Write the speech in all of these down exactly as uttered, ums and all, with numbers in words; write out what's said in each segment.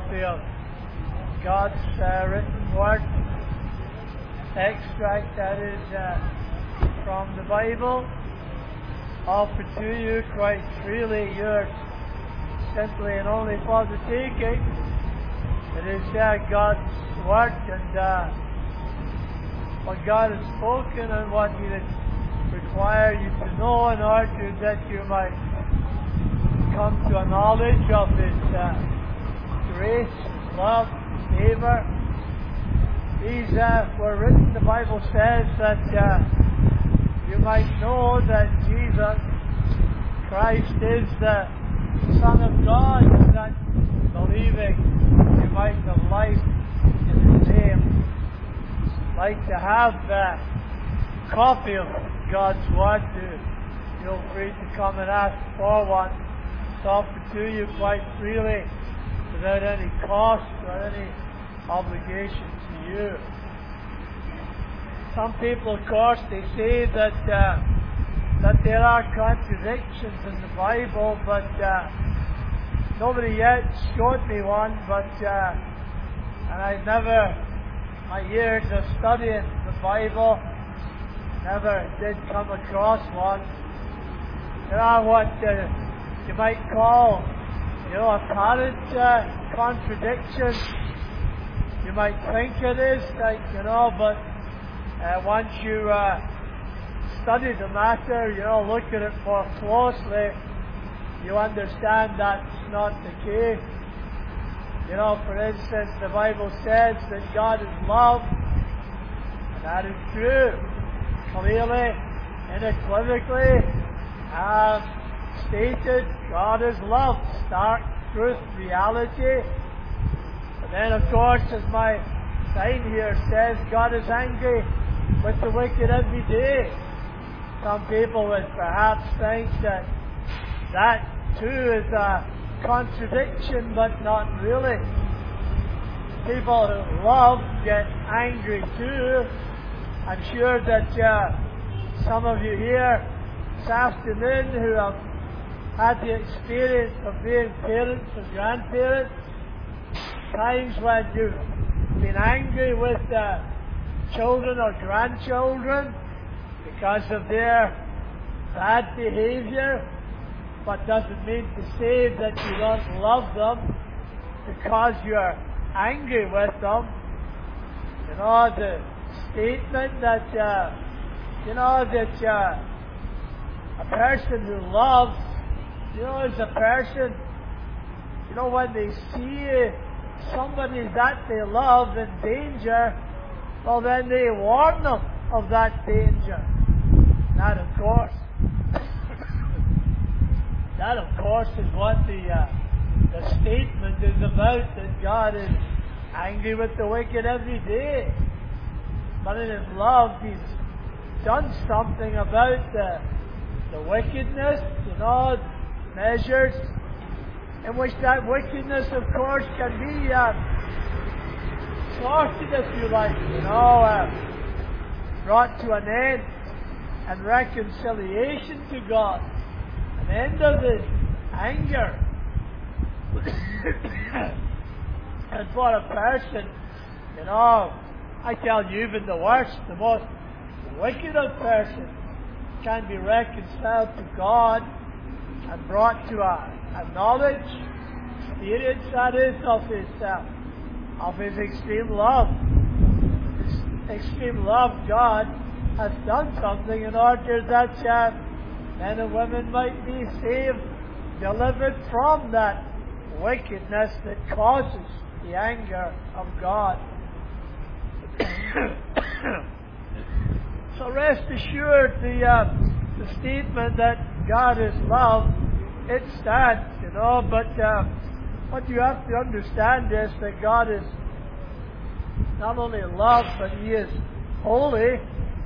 copy of God's uh, written word, extract that is uh, from the Bible, offered to you quite freely. Yours simply and only for the taking. It is uh, God's word, and uh, what God has spoken and what He would require you to know in order that you might come to a knowledge of His uh, grace, love, favor. These uh, were written, the Bible says, that uh, you might know that Jesus Christ is the Son of God, and that believing you might have life in His name. Like to have a copy of God's Word, feel free to come and ask for one. It's offered to you quite freely, without any cost or any obligation to you. Some people, of course, they say that uh, that there are contradictions in the Bible, but uh, nobody yet showed me one. But uh, and I never, my years of studying the Bible, never did come across one. There are what uh, you might call, you know, apparent uh, contradictions. You might think it is, like, you know, but uh, once you uh, study the matter, you know, look at it more closely, you understand that's not the case. You know, for instance, the Bible says that God is love, and that is true. Clearly, unequivocally, uh, stated, God is love, stark truth, reality. But then, of course, as my sign here says, God is angry with the wicked every day. Some people would perhaps think that that too is a contradiction, but not really. People who love get angry too. I'm sure that uh, some of you here this afternoon who have had the experience of being parents or grandparents, times when you've been angry with uh, children or grandchildren because of their bad behavior, but doesn't mean to say that you don't love them because you're angry with them. You know, the statement that, uh, you know, that uh, a person who loves, you know, is a person, you know, when they see somebody that they love in danger, well, then they warn them of that danger. That, of course, that, of course, is what the uh, the statement is about, that God is angry with the wicked every day. But in His love, He's done something about the, the wickedness, you know, measures in which that wickedness, of course, can be uh, sorted, if you like, you know, uh, brought to an end, and reconciliation to God, an end of His anger. And for a person, you know, I tell you, even the worst, the most wicked of persons can be reconciled to God and brought to a, a knowledge, experience, that is, of His, uh, of His extreme love. His extreme love, God has done something in order that uh, men and women might be saved, delivered from that wickedness that causes the anger of God. So rest assured, the uh, the statement that God is love, it stands, you know. But uh, what you have to understand is that God is not only love, but He is holy.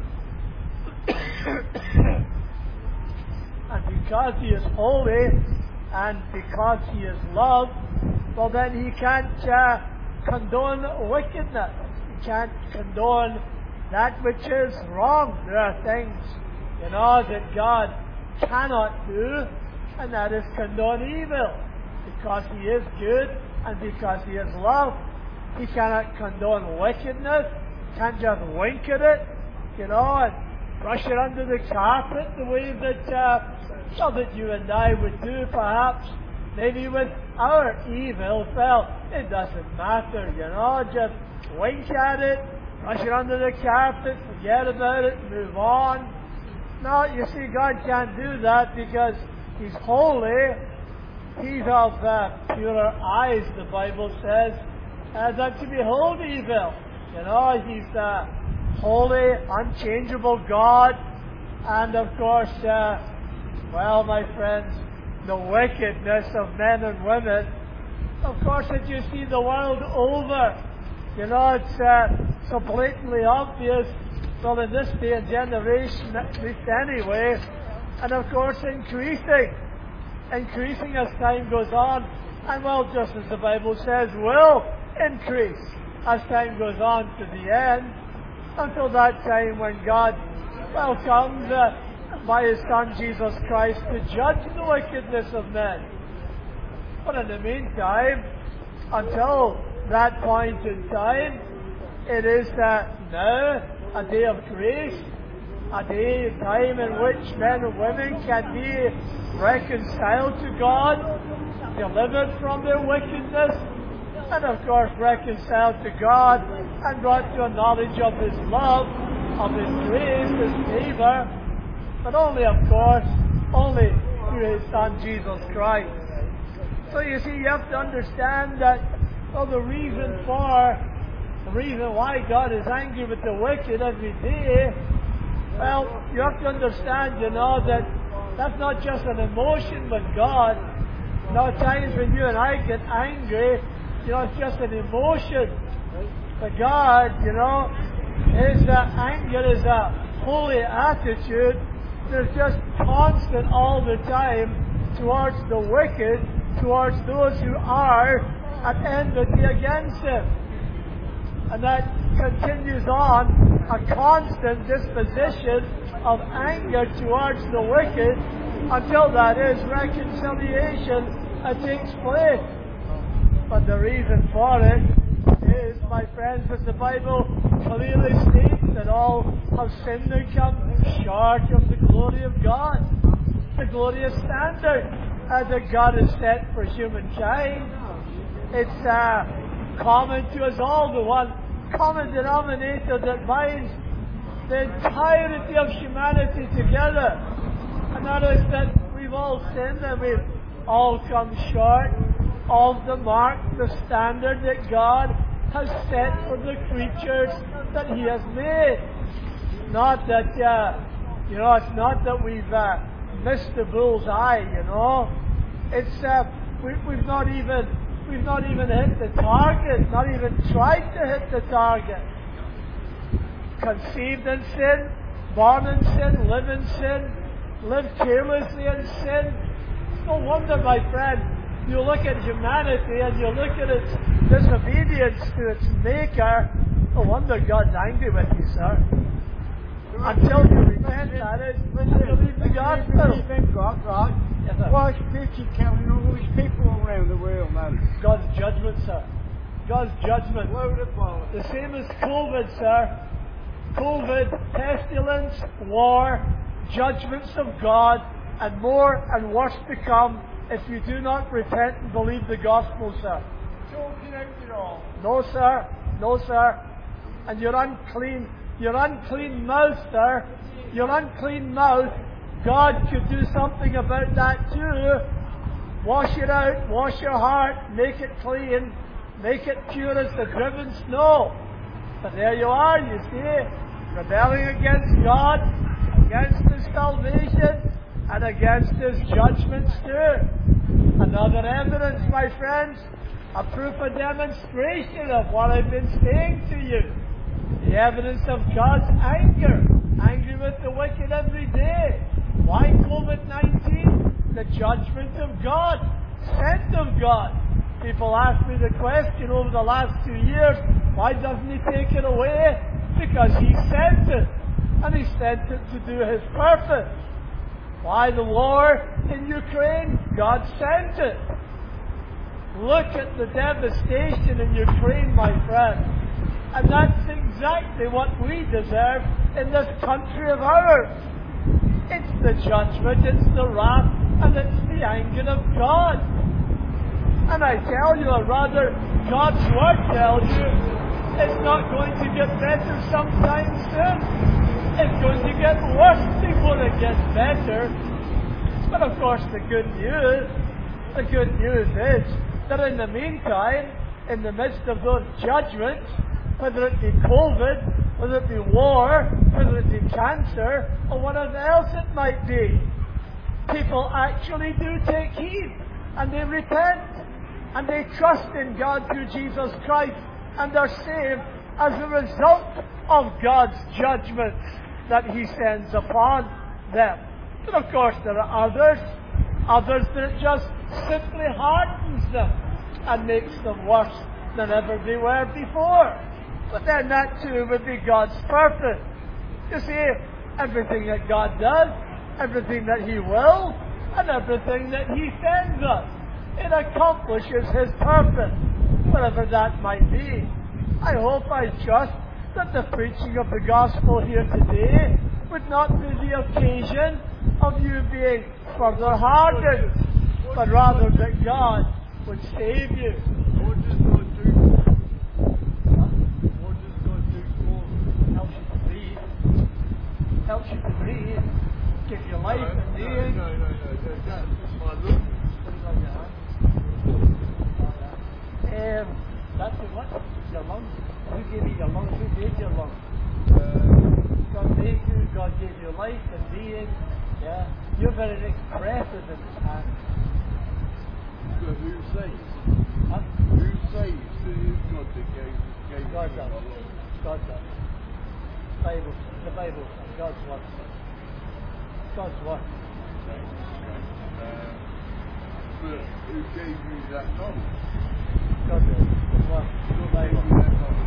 And because He is holy, and because He is love, well, then He can't uh, condone wickedness. He can't condone that which is wrong. There are things, you know, that God cannot do, and that is condone evil, because He is good And because He is love, He cannot condone wickedness, can't just wink at it, you know, and brush it under the carpet the way that, uh, so that you and I would do perhaps, maybe with our evil. Well, it doesn't matter, you know, just wink at it, brush it under the carpet, forget about it, move on. No, you see, God can't do that because He's holy. He's of uh, purer eyes, the Bible says, uh, than to behold evil. You know, He's uh, holy, unchangeable God. And of course, uh, well, my friends, the wickedness of men and women, of course, that you see the world over. You know, it's uh, so blatantly obvious, well, in this day and generation, at least anyway, and of course increasing, increasing as time goes on, and well, just as the Bible says, will increase as time goes on to the end, until that time when God, well, comes uh, by His Son Jesus Christ to judge the wickedness of men. But in the meantime, until that point in time, it is uh, now a day of grace, a day, a time in which men and women can be reconciled to God, delivered from their wickedness, and of course reconciled to God and brought to a knowledge of His love, of His grace, His favor, but only, of course, only through His Son Jesus Christ. So you see, you have to understand that, well, the reason for, the reason why God is angry with the wicked every day, well, you have to understand, you know, that that's not just an emotion with God. You know, at times when you and I get angry, you know, it's just an emotion. But God, you know, His uh, anger is a holy attitude. There's just constant all the time towards the wicked, towards those who are at enmity against Him. And that continues on, a constant disposition of anger towards the wicked until that is reconciliation that takes place. But the reason for it is, my friends, that the Bible clearly states that all have sinned and come short of the glory of God, the glorious standard uh, that God has set for humankind. It's uh, common to us all, the one common denominator that binds the entirety of humanity together, and that is that we've all sinned and we've all come short of the mark, the standard that God has set for the creatures that He has made. Not that, uh, you know, it's not that we've uh, missed the bull's eye, you know. It's, uh, we, we've not even We've not even hit the target, not even tried to hit the target. Conceived in sin, born in sin, live in sin, live carelessly in sin. It's no wonder, my friend, you look at humanity and you look at its disobedience to its Maker. No wonder God's angry with you, sir. Until you repent, that is, when you believe the gospel. Right? Yes, sir. Why should keep counting all these people around the world, man? God's judgment, sir. God's judgment. Load of bollocks. The same as COVID, sir. COVID, pestilence, war, judgments of God, and more and worse to come if you do not repent and believe the gospel, sir. Talking out it all. No, sir. No, sir. And your unclean, your unclean mouth, sir. Your unclean mouth. God could do something about that too. Wash it out, wash your heart, make it clean, make it pure as the driven snow. But there you are, you see, rebelling against God, against His salvation, and against His judgments too. Another evidence, my friends, a proof, a demonstration of what I've been saying to you. The evidence of God's anger, angry with the wicked every day. Why COVID nineteen? The judgment of God, sent of God. People ask me the question over the last two years, why doesn't He take it away? Because He sent it, and He sent it to do His purpose. Why the war in Ukraine? God sent it. Look at the devastation in Ukraine, my friend. And that's exactly what we deserve in this country of ours. It's the judgment, it's the wrath, and it's the anger of God. And I tell you, or rather, God's Word tells you, it's not going to get better sometime soon. It's going to get worse before it gets better. But of course, the good news, the good news is that in the meantime, in the midst of those judgments, whether it be COVID, whether it be war, whether it be cancer, or whatever else it might be, people actually do take heed, and they repent, and they trust in God through Jesus Christ, and are saved as a result of God's judgments that He sends upon them. But of course there are others, others that it just simply hardens them and makes them worse than ever they were before. But then that too would be God's purpose. You see, everything that God does, everything that He wills, and everything that He sends us, it accomplishes His purpose, whatever that might be. I hope, I trust, that the preaching of the gospel here today would not be the occasion of you being further hardened, but rather that God would save you. What does God do? What does God do for us? Helps you to breathe. Helps you to breathe. Give you life No, and being. no, no, no, no, that's my look. Put it on your hand. Um, that's the what? Your lungs. Who gave you your lungs? Who gave you your lungs? Uh, God made you. God gave you life and being. Yeah. You're very expressive in His hand. but who saves? Huh? Who saves? It is God that gave, gave God you does. my life. God does. Bible. The Bible. God's word. God's word. Uh, but who gave you that knowledge? God does. The word. The Who gave Bible. you that knowledge?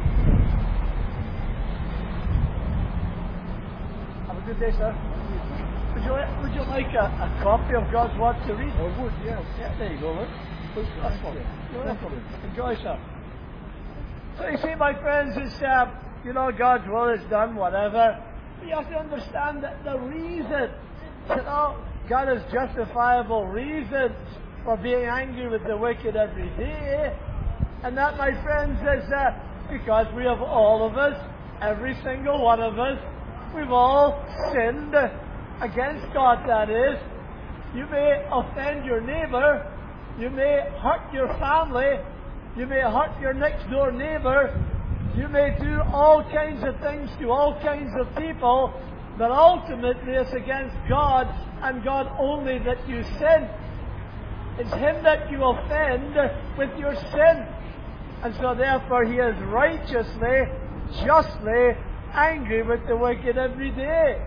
Have a good day, sir. Would you, like, would you like a, a copy of God's Word to read? I would, yes. Yeah, there you go, look. That's one. You're welcome. Enjoy, sir. So you see, my friends, it's, uh, you know, God's will is done, whatever. But you have to understand that the reason, you know, God has justifiable reasons for being angry with the wicked every day. And that, my friends, is uh, because we have all of us, every single one of us, we've all sinned against God, that is. You may offend your neighbour, you may hurt your family, you may hurt your next door neighbour, you may do all kinds of things to all kinds of people, but ultimately it's against God, and God only, that you sin. It's Him that you offend with your sin. And so therefore He is righteously, justly angry with the wicked every day.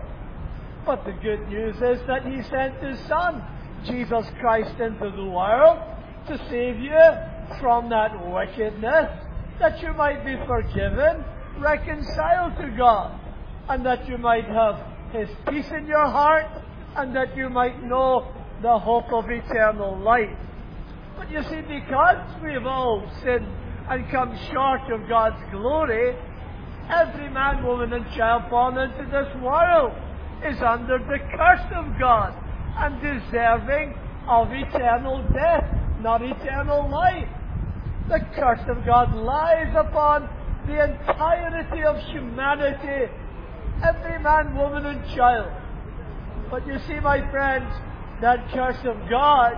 But the good news is that He sent His Son, Jesus Christ, into the world to save you from that wickedness, that you might be forgiven, reconciled to God, and that you might have His peace in your heart, and that you might know the hope of eternal life. But you see, because we've all sinned and come short of God's glory, every man, woman, and child born into this world is under the curse of God and deserving of eternal death, not eternal life. The curse of God lies upon the entirety of humanity, every man, woman, and child. But you see, my friends, that curse of God,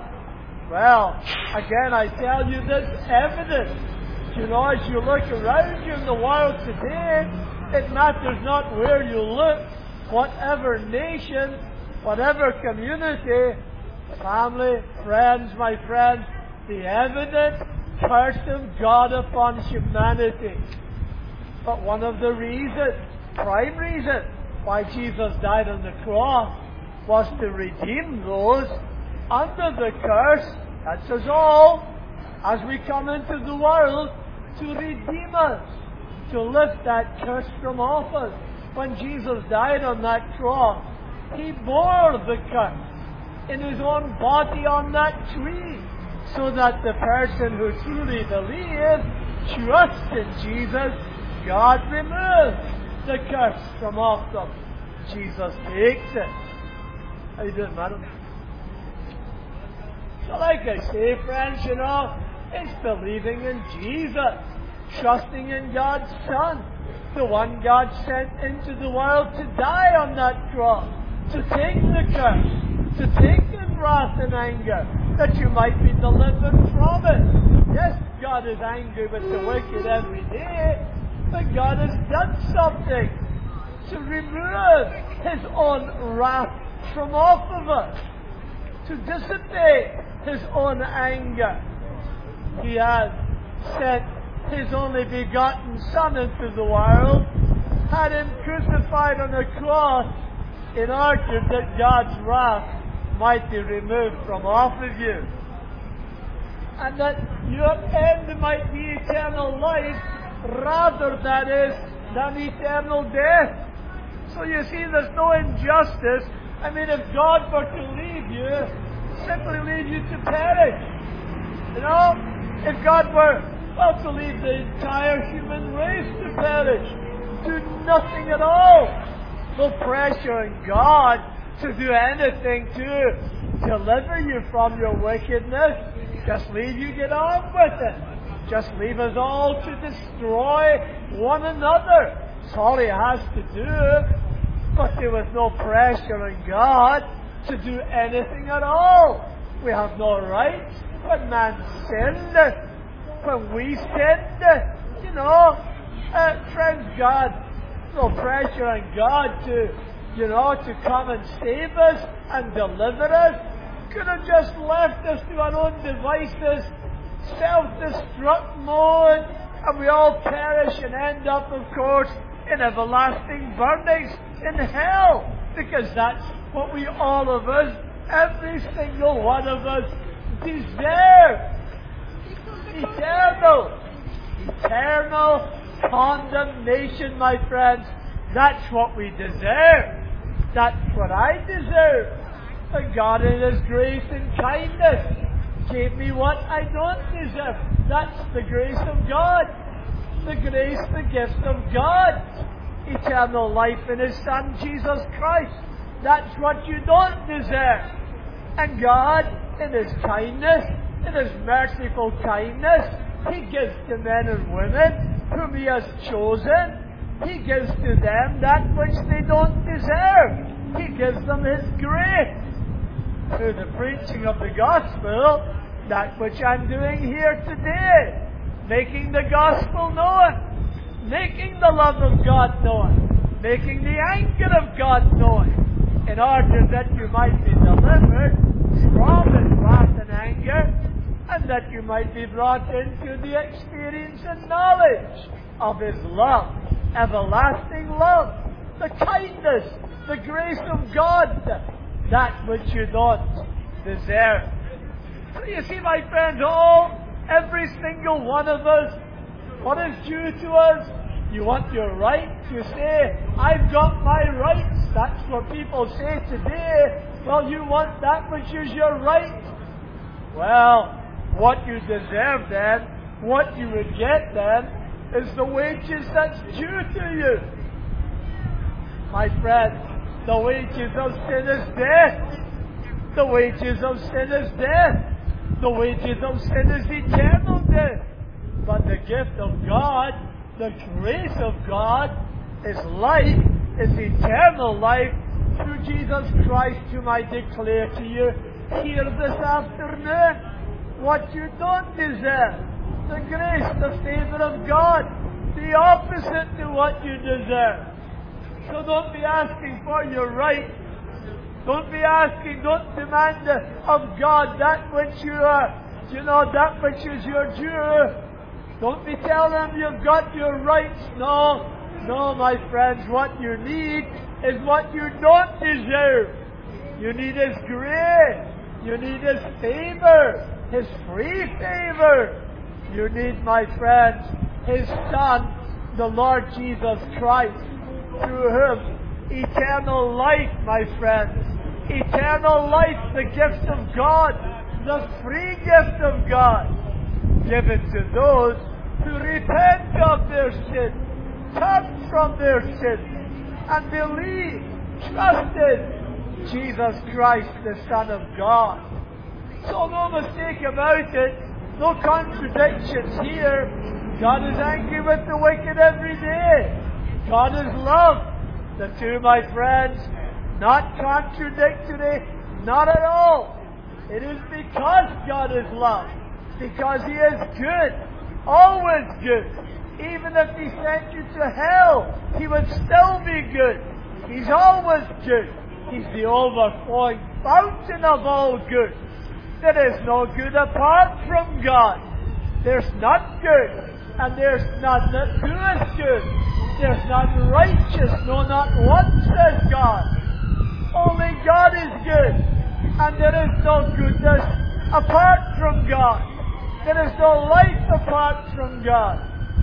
well, again, I tell you, there's evidence. You know, as you look around you in the world today, it matters not where you look, whatever nation, whatever community, family, friends, my friends, the evident curse of God upon humanity. But one of the reasons, prime reason, why Jesus died on the cross was to redeem those under the curse. That's us all, as we come into the world, to redeem us, to lift that curse from off us. When Jesus died on that cross, He bore the curse in His own body on that tree. so that the person who truly believes, trusts in Jesus, God removes the curse from off them. Jesus takes it. How you doing, madam? So like I say, friends, you know, it's believing in Jesus, trusting in God's Son, the one God sent into the world to die on that cross, to take the curse, to take His wrath and anger, that you might be delivered from it. Yes, God is angry with the wicked every day, but God has done something to remove His own wrath from off of us, to dissipate His own anger. He has sent His only begotten Son into the world, had Him crucified on a cross in order that God's wrath might be removed from off of you, and that your end might be eternal life rather, that is, than eternal death. So you see, there's no injustice. I mean, if God were to leave you, simply leave you to perish. You know, if God were, well, to leave the entire human race to perish, do nothing at all. No pressure on God to do anything to deliver you from your wickedness. Just leave you get on with it. Just leave us all to destroy one another. That's all He has to do. But there was no pressure on God to do anything at all. We have no rights. When man sinned, when we sinned, you know, uh, friends, God, no pressure on God to, you know, to come and save us and deliver us. Could have just left us to our own devices, self-destruct mode, and we all perish and end up, of course, in everlasting burnings in hell, because that's what we, all of us, every single one of us, deserve. Eternal, eternal condemnation, my friends. That's what we deserve. That's what I deserve. But God in His grace and kindness gave me what I don't deserve. That's the grace of God. The grace, the gift of God. Eternal life in His Son, Jesus Christ. That's what you don't deserve. And God, in His kindness, in His merciful kindness, He gives to men and women whom He has chosen. He gives to them that which they don't deserve. He gives them His grace. Through the preaching of the gospel, that which I'm doing here today, making the gospel known, making the love of God known, making the anger of God known, in order that you might be delivered from His wrath and anger, and that you might be brought into the experience and knowledge of His love, everlasting love, the kindness, the grace of God, that which you don't deserve. So you see, my friends, all, every single one of us, what is due to us? You want your rights? You say, I've got my rights. That's what people say today. Well, you want that which is your right. Well, what you deserve then, what you would get then, is the wages that's due to you. My friend, the wages of sin is death. The wages of sin is death. The wages of sin is eternal death. But the gift of God, the grace of God, is life, is eternal life through Jesus Christ, whom I declare to you here this afternoon. What you don't deserve, the grace, the favor of God, the opposite to what you deserve. So don't be asking for your right. Don't be asking, don't demand of God that which you are, you know, that which is your due. Don't be telling Him you've got your rights. No, no, my friends, what you need is what you don't deserve. You need His grace. You need His favor, His free favor. You need, my friends, His Son, the Lord Jesus Christ, through whom eternal life, my friends, eternal life, the gift of God, the free gift of God, given to those who repent of their sin, turn from their sin, and believe, trust in Jesus Christ, the Son of God. So no mistake about it, no contradictions here. God is angry with the wicked every day. God is love. The two, my friends, not contradictory, not at all. It is because God is love, because He is good, always good. Even if He sent you to hell, He would still be good. He's always good. He's the overflowing fountain of all good. There is no good apart from God. There's none good, and there's none that doeth good. There's none righteous, no, not one, says God. Only God is good, and there is no goodness apart from God. There is no life apart from God.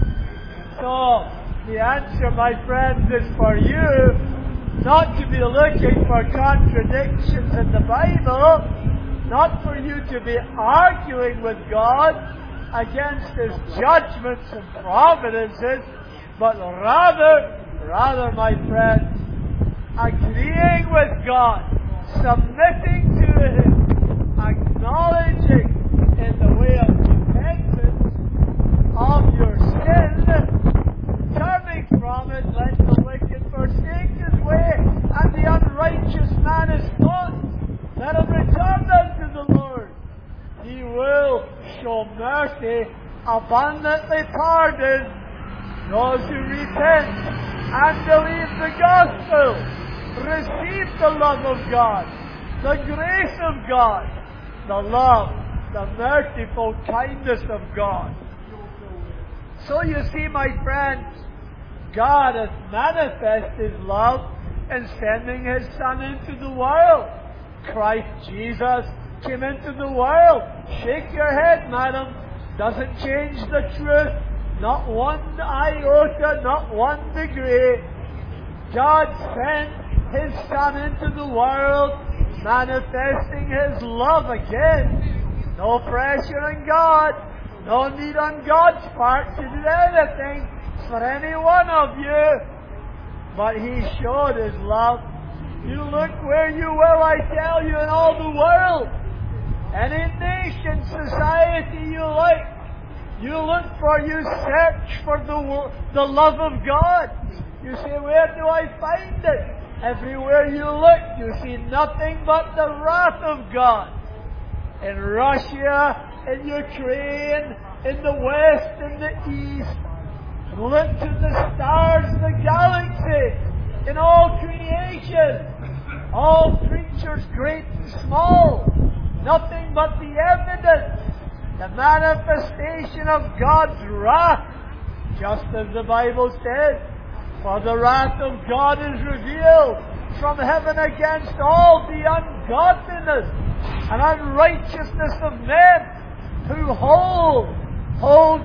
So, the answer, my friends, is for you not to be looking for contradictions in the Bible, not for you to be arguing with God against His judgments and providences, but rather, rather, my friends, agreeing with God, submitting to Him, acknowledging in the way of repentance of your sin, turning from it, let the wicked forsake his way, and the unrighteous man is not. Let him return unto the Lord. He will show mercy, abundantly pardon those who repent and believe the gospel, receive the love of God, the grace of God, the love, the merciful kindness of God. So you see, my friends, God has manifested His love in sending His Son into the world. Christ Jesus came into the world. Shake your head, madam. Doesn't change the truth. Not one iota, not one degree. God sent His Son into the world, manifesting His love again. No pressure on God. No need on God's part to do anything for any one of you. But He showed His love. You look where you will, I tell you, in all the world. Any nation, society you like. You look for, you search for the, the love of God. You say, where do I find it? Everywhere you look, you see nothing but the wrath of God. In Russia, in Ukraine, in the West, in the East. Look to the stars, the galaxy, in all creation. All creatures, great and small. Nothing but the evidence, the manifestation of God's wrath. Just as the Bible says, for the wrath of God is revealed from heaven against all the ungodliness and unrighteousness of men who hold, hold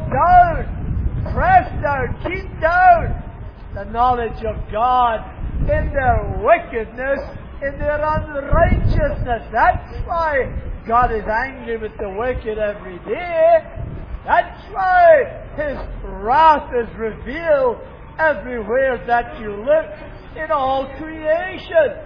down, press down, keep down the knowledge of God in their wickedness, in their unrighteousness. That's why God is angry with the wicked every day. That's why His wrath is revealed everywhere that you look in all creation.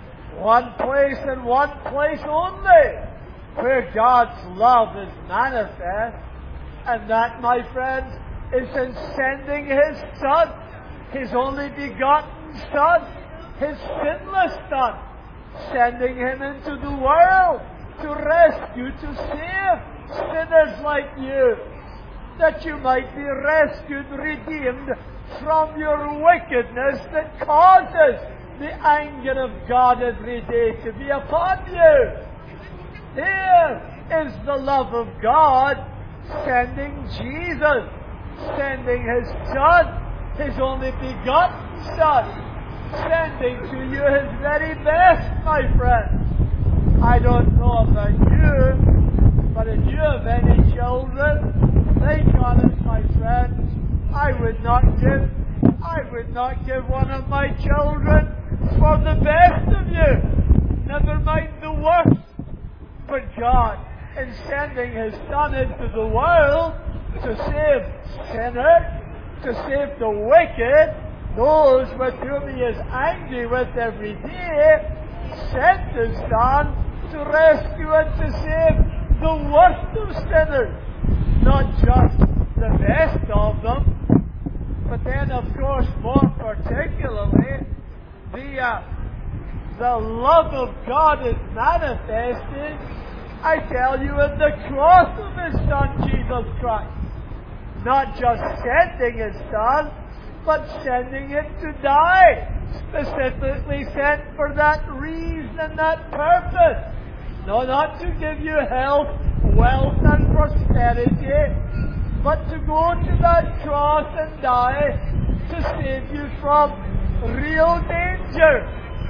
One place and one place only where God's love is manifest, and that, my friends, is in sending His Son, His only begotten Son, His sinless Son, sending Him into the world to rescue, to save sinners like you, that you might be rescued, redeemed from your wickedness that causes the anger of God every day to be upon you. Here is the love of God, sending Jesus, sending His Son, His only begotten Son, sending to you His very best, my friends. I don't know about you, but if you have any children, think on it, my friends. I would not give, I would not give one of my children for the best of you. Never mind the worst. But God, in sending His Son into the world to save sinners, to save the wicked, those with whom He is angry with every day, sent His Son to rescue and to save the worst of sinners, not just the best of them, but then, of course, more particularly, the uh, the love of God is manifested, I tell you, in the cross of His Son, Jesus Christ. Not just sending His Son, but sending Him to die, specifically sent for that reason and that purpose. No, not to give you health, wealth, and prosperity, but to go to that cross and die to save you from real danger,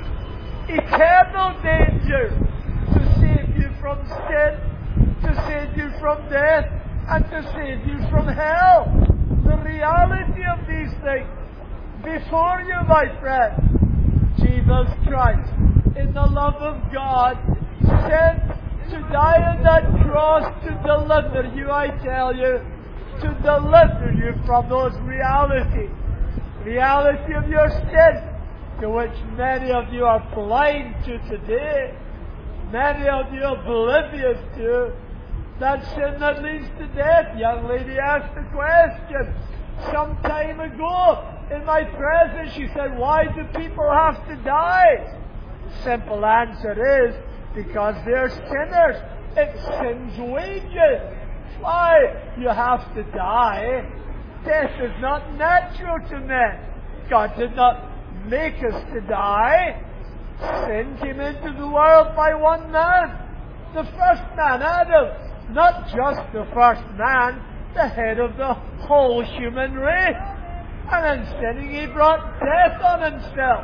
eternal danger, to save you from sin, to save you from death, and to save you from hell. The reality of these things before you, my friend. Jesus Christ, in the love of God, sent to die on that cross to deliver you, I tell you, to deliver you from those realities. Reality of your sin, to which many of you are blind to today, many of you oblivious to, that sin that leads to death. Young lady asked a question some time ago in my presence. She said, why do people have to die? Simple answer is, because they're sinners. It's sin's wages. Why you have to die? Death is not natural to men. God did not make us to die. Sin came into the world by one man, the first man, Adam. Not just the first man, the head of the whole human race. And in sinning, he brought death on himself.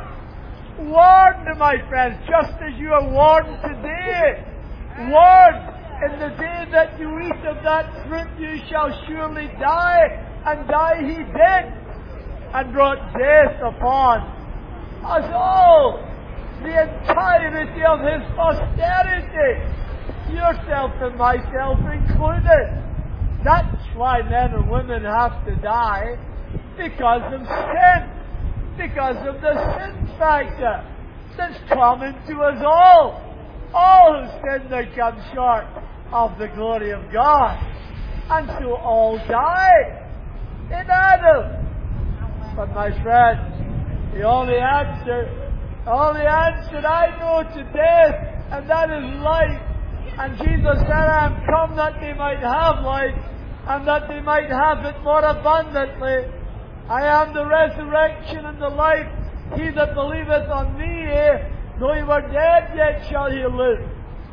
Warned, my friends, just as you are warned today. Warned, in the day that you eat of that fruit, you shall surely die. And die he did, and brought death upon us all, the entirety of his posterity, yourself and myself included. That's why men and women have to die, because of sin, because of the sin factor that's common to us all. All who sin, they come short of the glory of God, and so all die in Adam. But my friend, the only answer, the only answer I know to death, and that is life. And Jesus said, I am come that they might have life, and that they might have it more abundantly. I am the resurrection and the life. He that believeth on me, though he were dead, yet shall he live.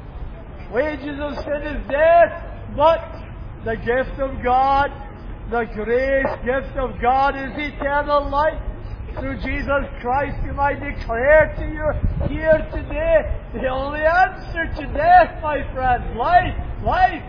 Wages of sin is death, but the gift of God, the grace gift of God is eternal life. Through Jesus Christ, whom I declare to you here today, the only answer to death, my friend, life, life.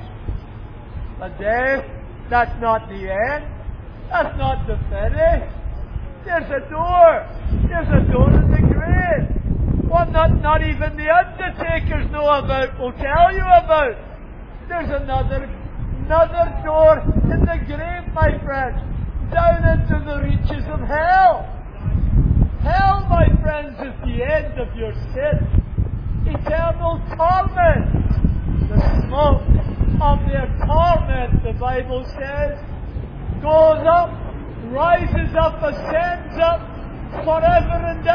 But death, that's not the end. That's not the finish. There's a door. There's a door in the grave. One that not even the undertakers know about, will tell you about. There's another Another door in the grave, my friends, down into the reaches of hell. Hell, my friends, is the end of your sin. Eternal torment. The smoke of their torment, the Bible says, goes up, rises up, ascends up, forever and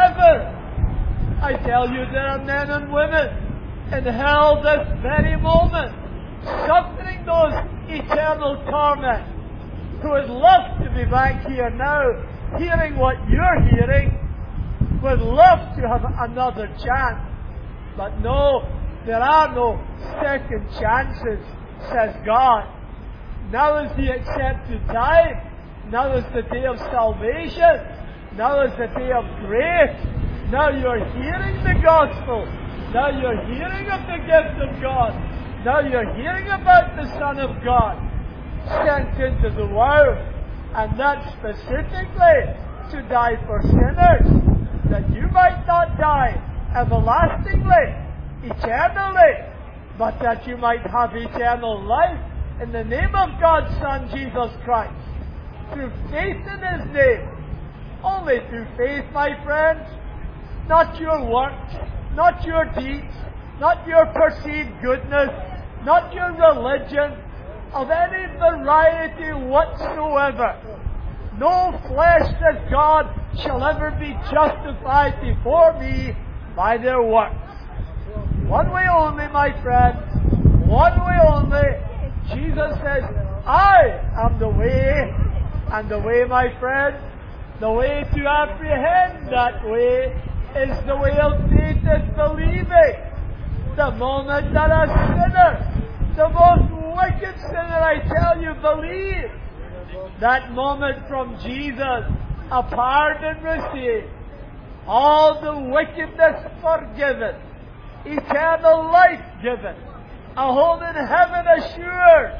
ever. I tell you, there are men and women in hell this very moment, suffering those eternal torment, who would love to be back here now, hearing what you're hearing, would love to have another chance. But no, there are no second chances, says God. Now is the accepted time. Now is the day of salvation. Now is the day of grace. Now you're hearing the gospel. Now you're hearing of the gift of God. Now you're hearing about the Son of God sent into the world, and that specifically to die for sinners, that you might not die everlastingly, eternally, but that you might have eternal life in the name of God's Son, Jesus Christ, through faith in His name. Only through faith, my friends, not your works, not your deeds, not your perceived goodness, not your religion of any variety whatsoever. No flesh, says God, shall ever be justified before me by their works. One way only, my friends, one way only. Jesus says, I am the way, and the way, my friends, the way to apprehend that way is the way of faith and believing. The moment that a sinner, the most wicked sinner, I tell you, believes, that moment from Jesus, a pardon received, all the wickedness forgiven, eternal life given, a home in heaven assured,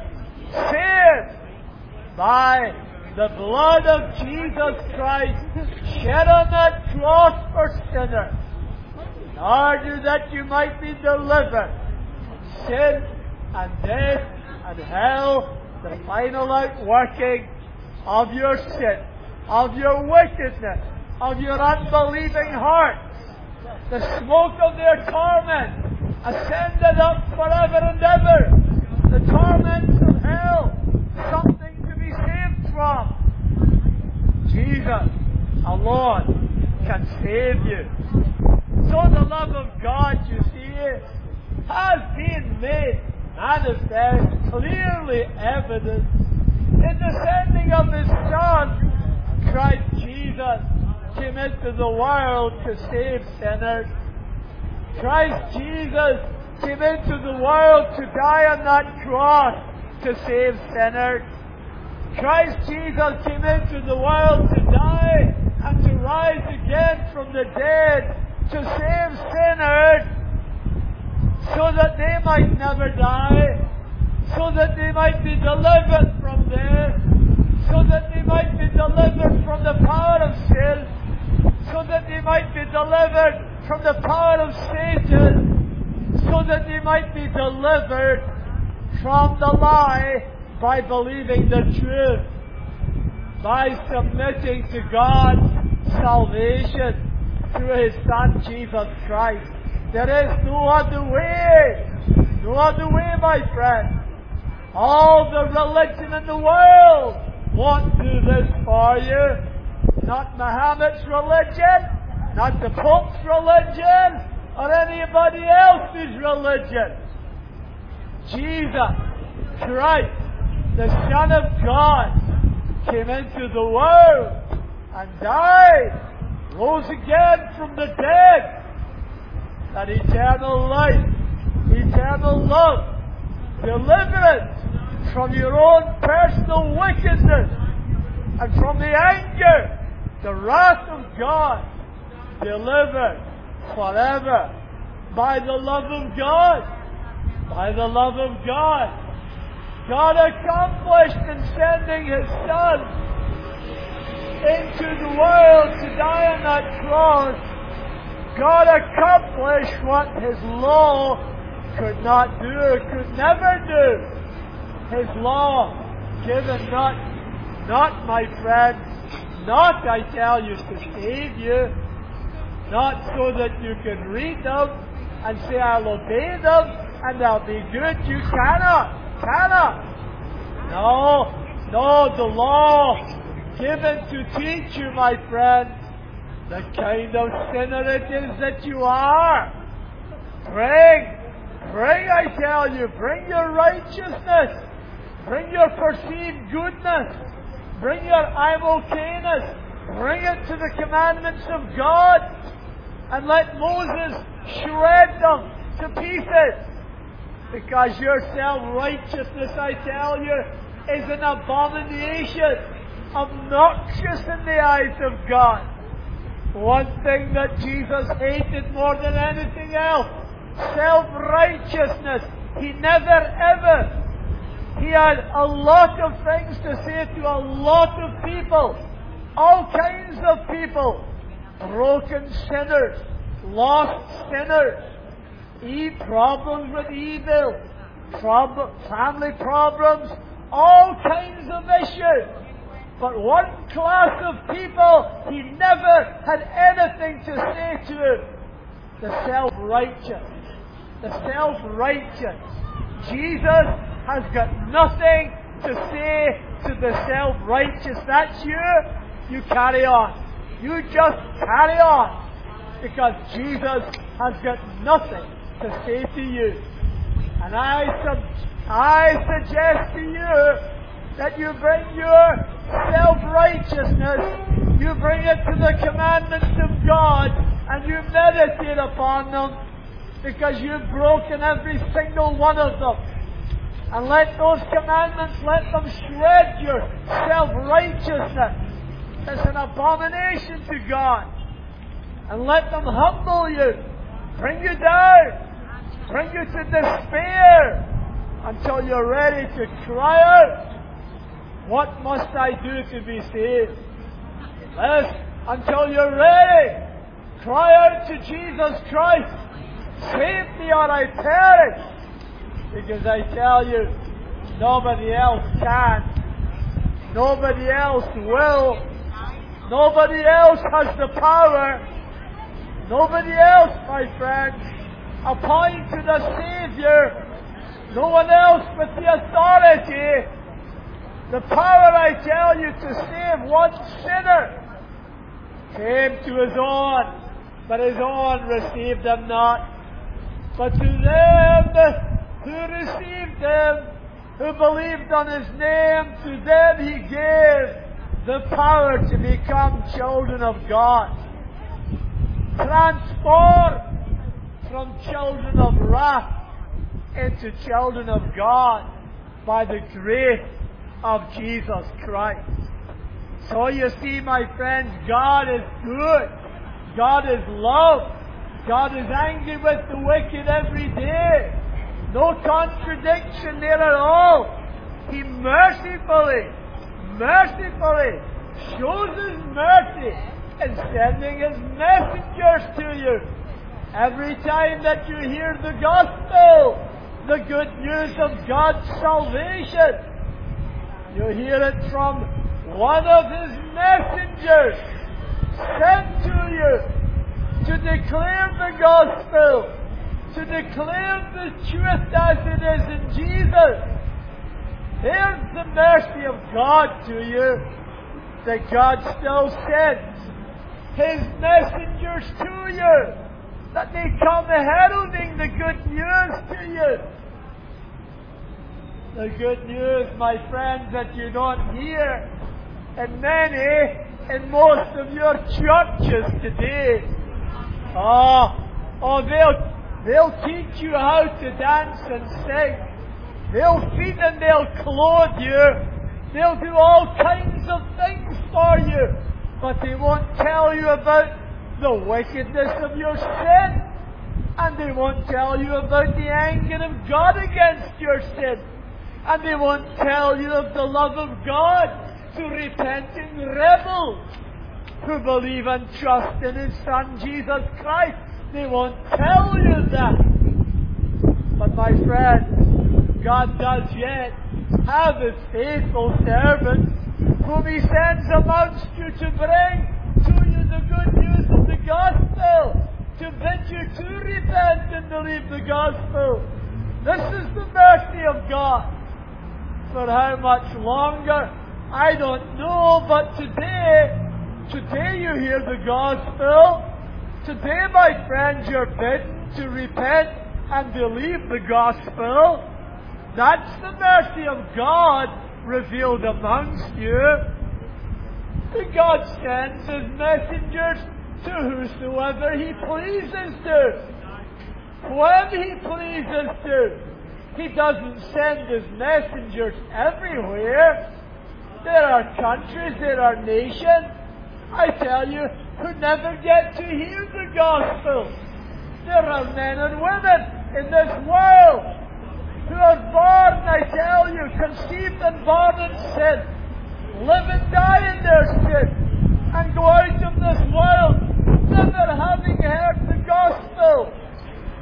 saved by the blood of Jesus Christ shed on that cross for sinners, in order that you might be delivered from sin and death and hell, the final outworking of your sin, of your wickedness, of your unbelieving hearts. The smoke of their torment ascended up forever and ever. The torments of hell, something to be saved from. Jesus alone can save you. So the love of God, you see, has been made manifest, clearly evident in the sending of His Son. Christ Jesus came into the world to save sinners. Christ Jesus came into the world to die on that cross to save sinners. Christ Jesus came into the world to die and to rise again from the dead to save sinners, so that they might never die, so that they might be delivered from death, so that they might be delivered from the power of sin, so that they might be delivered from the power of Satan, so that they might be delivered from the lie by believing the truth, by submitting to God's salvation through His Son, Jesus Christ. There is no other way, no other way, my friend. All the religion in the world won't do this for you. Not Muhammad's religion, not the Pope's religion, or anybody else's religion. Jesus Christ, the Son of God, came into the world and died, rose again from the dead, that eternal life, eternal love, deliverance from your own personal wickedness and from the anger, the wrath of God, delivered forever by the love of God, by the love of God. God accomplished in sending His Son into the world to die on that cross. God accomplished what His law could not do, could never do. His law given not, not, my friends, not, I tell you, to save you, not so that you can read them and say, I'll obey them and they'll be good. You cannot, cannot. No, no, the law given to teach you, my friend, the kind of sinner it is that you are. Bring, bring, I tell you, bring your righteousness, bring your perceived goodness, bring your I'm okayness, bring it to the commandments of God, and let Moses shred them to pieces. Because your self-righteousness, I tell you, is an abomination, obnoxious in the eyes of God. One thing that Jesus hated more than anything else, self-righteousness. He never ever, he had a lot of things to say to a lot of people, all kinds of people, broken sinners, lost sinners, E problems with evil, prob- family problems, all kinds of issues. But one class of people he never had anything to say to. The self-righteous. The self-righteous. Jesus has got nothing to say to the self-righteous. That's you. You carry on. You just carry on. Because Jesus has got nothing to say to you. And I, sub- I suggest to you that you bring your self-righteousness, you bring it to the commandments of God, and you meditate upon them, because you've broken every single one of them. And let those commandments, let them shred your self-righteousness. It's an abomination to God. And let them humble you, bring you down, bring you to despair, until you're ready to cry out, what must I do to be saved? Yes, until you're ready, cry out to Jesus Christ, save me or I perish. Because I tell you, nobody else can. Nobody else will. Nobody else has the power. Nobody else, my friend, appointed to the Savior. No one else with the authority, the power, I tell you, to save one sinner, came to his own, but his own received him not. But to them who received him, who believed on his name, to them he gave the power to become children of God. Transformed from children of wrath into children of God by the grace of Jesus Christ. So you see, my friends, God is good. God is love. God is angry with the wicked every day. No contradiction there at all. He mercifully, mercifully shows His mercy in sending His messengers to you. Every time that you hear the gospel, the good news of God's salvation, you hear it from one of His messengers sent to you to declare the gospel, to declare the truth as it is in Jesus. Here's the mercy of God to you, that God still sends His messengers to you, that they come heralding the good news to you. The good news, my friends, that you don't hear in many, in most of your churches today. Oh, oh, they'll, they'll teach you how to dance and sing. They'll feed and they'll clothe you. They'll do all kinds of things for you. But they won't tell you about the wickedness of your sin. And they won't tell you about the anger of God against your sin. And they won't tell you of the love of God to repenting rebels who believe and trust in His Son Jesus Christ. They won't tell you that. But my friends, God does yet have His faithful servants whom He sends amongst you to bring to you the good news of the gospel, to bid you to repent and believe the gospel. This is the mercy of God. For how much longer, I don't know, but today, today you hear the gospel. Today, my friends, you're bidden to repent and believe the gospel. That's the mercy of God revealed amongst you. And God sends His messengers to whosoever He pleases to, when He pleases to. He doesn't send His messengers everywhere. There are countries, there are nations, I tell you, who never get to hear the gospel. There are men and women in this world who are born, I tell you, conceived and born in sin, live and die in their sin, and go out of this world never having heard the gospel.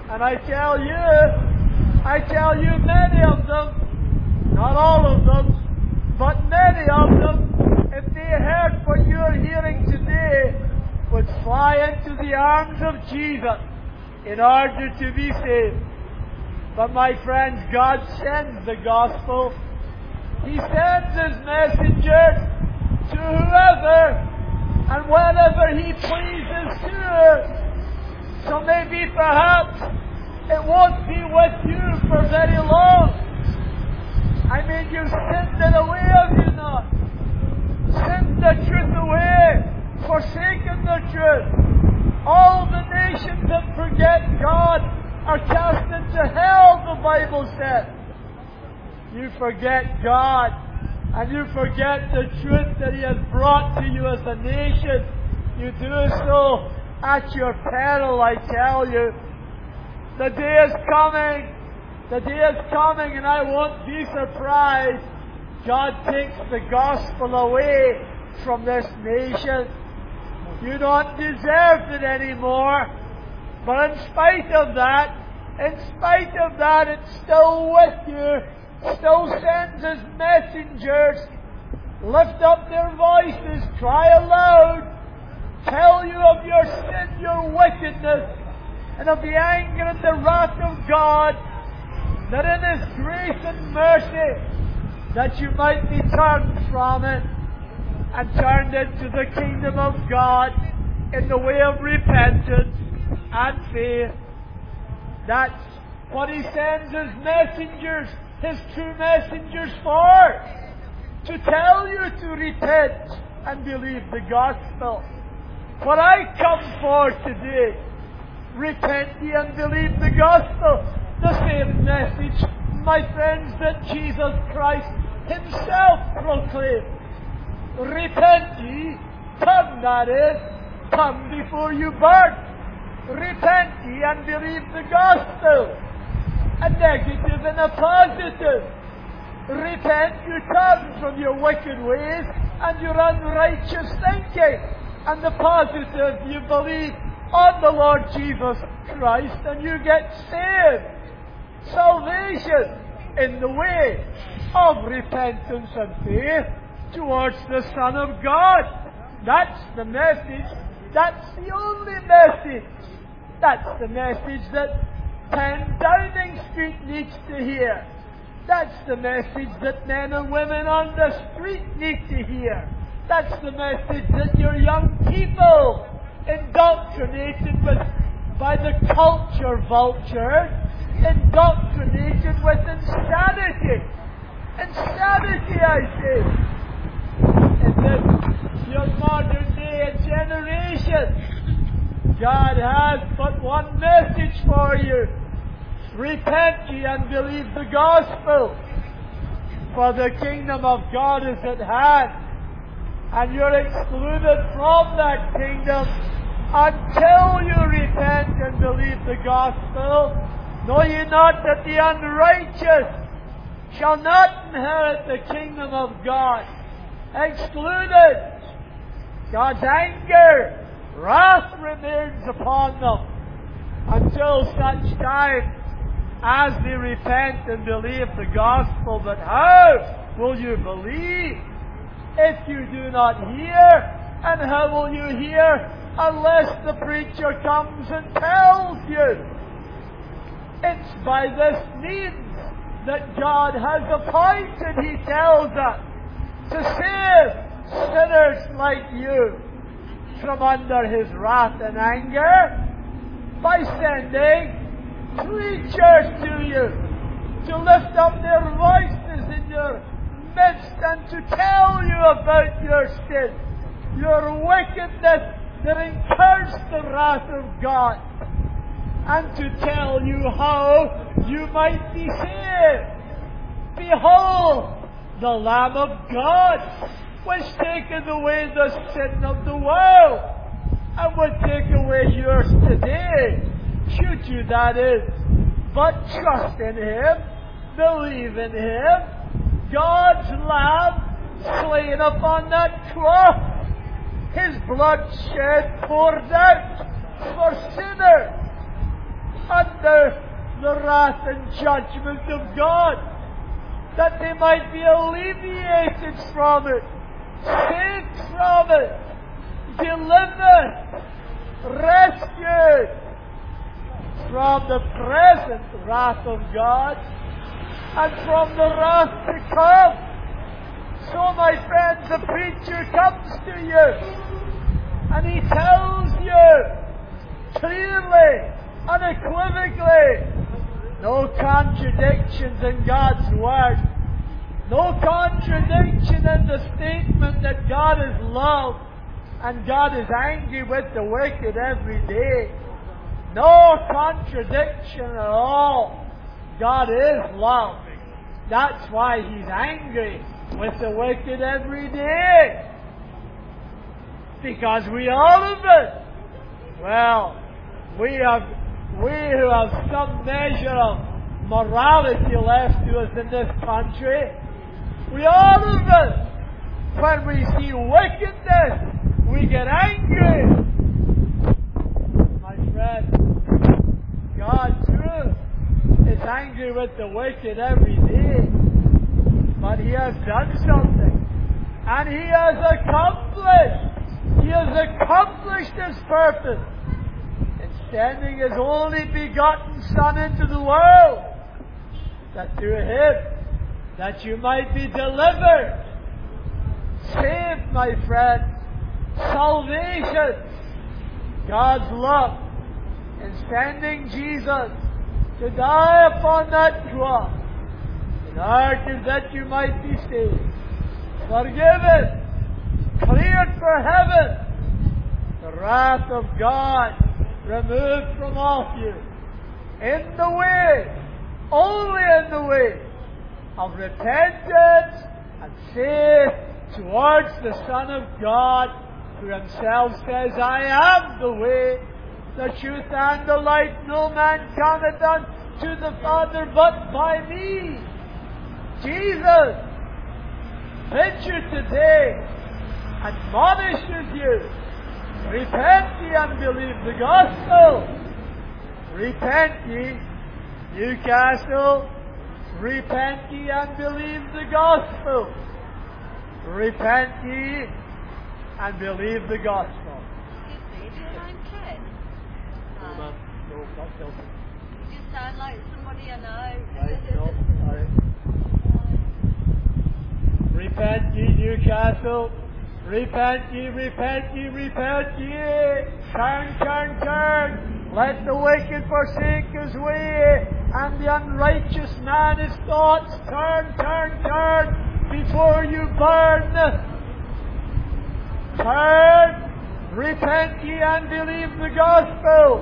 And I tell you, I tell you many of them, not all of them, but many of them, if they heard what you're hearing today, would fly into the arms of Jesus in order to be saved. But my friends, God sends the gospel. He sends His messengers to whoever and whenever He pleases to. So maybe perhaps it won't be with you for very long. I mean, you've sinned it away, have you not? Sinned the truth away, forsaken the truth. All the nations that forget God are cast into hell, the Bible says. You forget God, and you forget the truth that He has brought to you as a nation. You do so at your peril, I tell you. The day is coming. The day is coming, and I won't be surprised. God takes the gospel away from this nation. You don't deserve it anymore. But in spite of that, in spite of that, it's still with you. Still sends His messengers. Lift up their voices. Cry aloud. Tell you of your sin, your wickedness, and of the anger and the wrath of God, that in His grace and mercy, that you might be turned from it and turned into the kingdom of God in the way of repentance and faith. That's what He sends His messengers, His true messengers for, to tell you to repent and believe the gospel. What I come for today, repent ye and believe the gospel. The same message, my friends, that Jesus Christ Himself proclaimed. Repent ye, come that is, come before you burn. Repent ye and believe the gospel. A negative and a positive. Repent, you turn from your wicked ways and your unrighteous thinking. And the positive, you believe on the Lord Jesus Christ and you get saved. Salvation in the way of repentance and faith towards the Son of God. That's the message. That's the only message. That's the message that ten Downing Street needs to hear. That's the message that men and women on the street need to hear. That's the message that your young people, indoctrinated with, by the culture vulture, indoctrinated with insanity. Insanity, I say. In this your modern day generation, God has but one message for you. Repent ye and believe the gospel, for the kingdom of God is at hand. And you're excluded from that kingdom until you repent and believe the gospel. Know ye not that the unrighteous shall not inherit the kingdom of God? Excluded. God's anger, wrath remains upon them until such time as they repent and believe the gospel. But how will you believe if you do not hear? And how will you hear unless the preacher comes and tells you? It's by this means that God has appointed, He tells us, to save sinners like you from under His wrath and anger, by sending preachers to you to lift up their voices in your midst and to tell you about your sin, your wickedness that incurs the wrath of God, and to tell you how you might be saved. Behold, the Lamb of God, which taketh away the sin of the world, and would take away yours today, should you, that is, but trust in Him, believe in Him, God's Lamb slain upon that cross, His blood shed, poured out for sinners. under the wrath and judgment of God, that they might be alleviated from it, saved from it, delivered, rescued from the present wrath of God and from the wrath to come. So, my friends, the preacher comes to you and he tells you clearly, unequivocally, no contradictions in God's Word, no contradiction in the statement that God is love and God is angry with the wicked every day. No contradiction at all. God is love. That's why He's angry with the wicked every day. Because we all of it. Well, we have, we who have some measure of morality left to us in this country, we all of it, when we see wickedness, we get angry. My friend, God too is angry with the wicked every day. But He has done something. And He has accomplished. He has accomplished His purpose in sending His only begotten Son into the world, that through Him, that you might be delivered, saved, my friend, salvation, God's love in sending Jesus to die upon that cross, in order that you might be saved, forgiven, cleared for heaven, the wrath of God removed from off you, in the way, only in the way of repentance and faith towards the Son of God, who Himself says, I am the way, the truth, and the life. No man cometh unto the Father but by me. Jesus, picture today, admonishes you, repent ye and believe the gospel. Repent ye, Newcastle. Repent ye and believe the gospel. Repent ye and believe the gospel. Excuse me, is your name Ken? No, No. ma'am. No, not guilty. You just sound like somebody I know. Right, no, sorry. Repent ye, Newcastle. Repent ye, repent ye, repent ye. Turn, turn, turn. Let the wicked forsake his way, and the unrighteous man his thoughts. Turn, turn, turn, before you burn. Turn, repent ye and believe the gospel.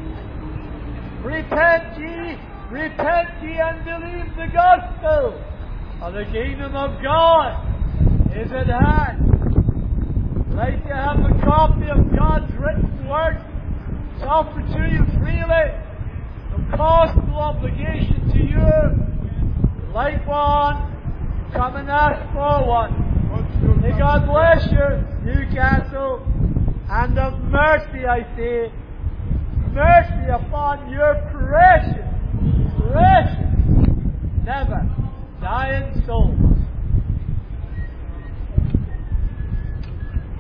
Repent ye, repent ye and believe the gospel. For the kingdom of God is at hand. Like to have a copy of God's written word, it's offered to you freely, no cost, no obligation to you. Like one, come and ask for one. May God bless you, Newcastle, and of mercy, I say, mercy upon your precious, precious, never dying soul.